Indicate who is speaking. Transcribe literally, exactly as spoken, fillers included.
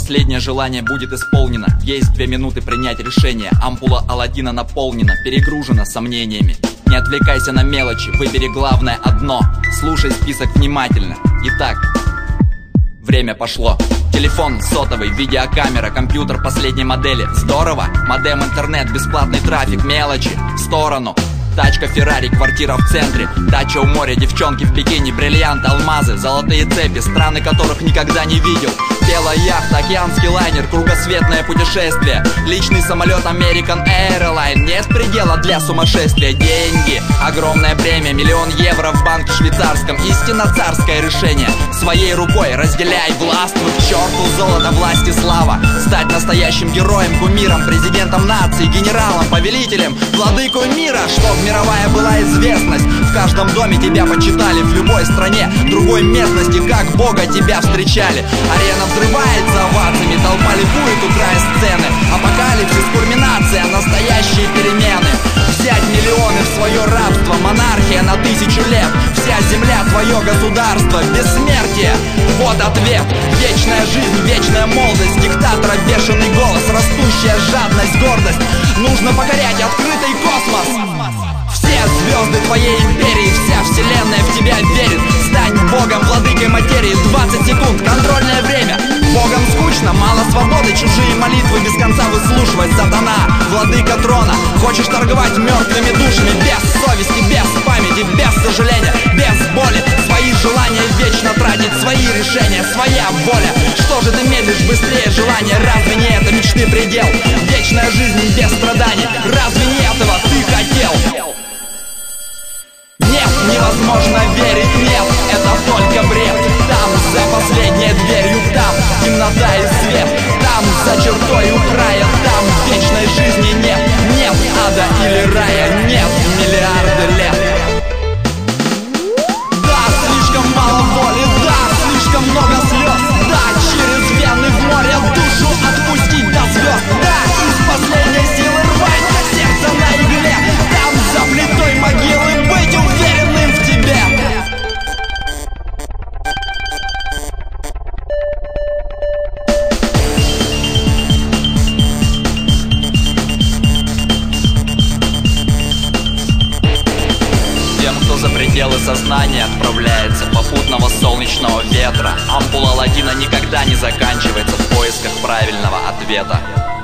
Speaker 1: последнее желание будет исполнено. Есть две минуты принять решение. Ампула Аладдина наполнена, перегружена сомнениями. Не отвлекайся на мелочи, выбери главное одно. Слушай список внимательно. Итак, время пошло. Телефон сотовый, видеокамера, компьютер последней модели. Здорово, модем, интернет, бесплатный трафик, мелочи в сторону. Тачка, Феррари, квартира в центре. Дача у моря, девчонки в бикини, бриллианты, алмазы, золотые цепи, страны которых никогда не видел. Белая яхта, океанский лайнер, кругосветное путешествие. Личный самолет American Airlines, нет предела для сумасшествия. Деньги, огромная премия, миллион евро в банке швейцарском. Истинно царское решение, своей рукой разделяй, властвуй к черту золото, власть и слава. Стать настоящим героем, кумиром, президентом нации, генералом, повелителем, владыкой мира, чтоб мировая была известность. В каждом доме тебя почитали, в любой стране, другой местности, как Бога тебя встречали. Арена взрывается овациями, толпа ликует у края сцены. Апокалипсис, кульминация, настоящие перемены. Взять миллионы в свое рабство, монархия на тысячу лет. Вся земля твое государство, бессмертие. Вот ответ, вечная жизнь, вечная молодость. Диктатора бешеный голос, растущая жадность, гордость. Нужно покорять открытый космос. Все звезды твоей империи, вся вселенная в тебя верит. Стань богом, владыкой материи, двадцать секунд, контрольное время. Богом скучно, мало свободы, чужие молитвы без конца выслушивать. Сатана, владыка трона, хочешь торговать мертвыми душами. Без совести, без памяти, без сожаления, без боли. Свои желания вечно тратить, свои решения, своя воля. Что же ты медлишь, быстрее желание? Разве не это мечты предел? Вечная жизнь без страданий, разве не этого ты хотел? Нет, невозможно верить, нет, это только бред. Там, за последней дверью, там темнота и свет. Там, за чертой у края, там вечной жизни нет. Нет ада или рая, нет миллиарды лет. Да, слишком мало воли, да, слишком много слез. Да, через вены в море душу отпустить до звезд. Да, из последней силы рвать сердце на игле. Там, за плитой могилы, быть уверенным в тебе. Тем, кто за пределы сознания отправляется попутного солнечного ветра, ампула Аладдина никогда не заканчивается в поисках правильного ответа.